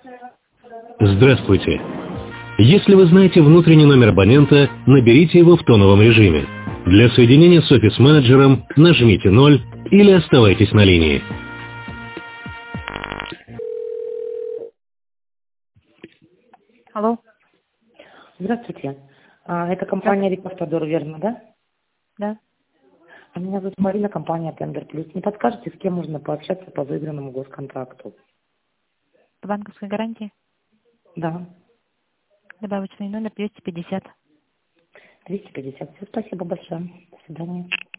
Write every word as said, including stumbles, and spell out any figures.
Здравствуйте. Если вы знаете внутренний номер абонента, наберите его в тоновом режиме. Для соединения с офис-менеджером нажмите ноль или оставайтесь на линии. Алло. Здравствуйте. А, это компания «Репортадор», верно, да? Да. А меня зовут Марина, компания «Тендер Плюс». Не подскажете, с кем можно пообщаться по выигранному госконтракту? По банковской гарантии. Да. Добавочный номер двести пятьдесят. двести пятьдесят. Все, спасибо большое. До свидания.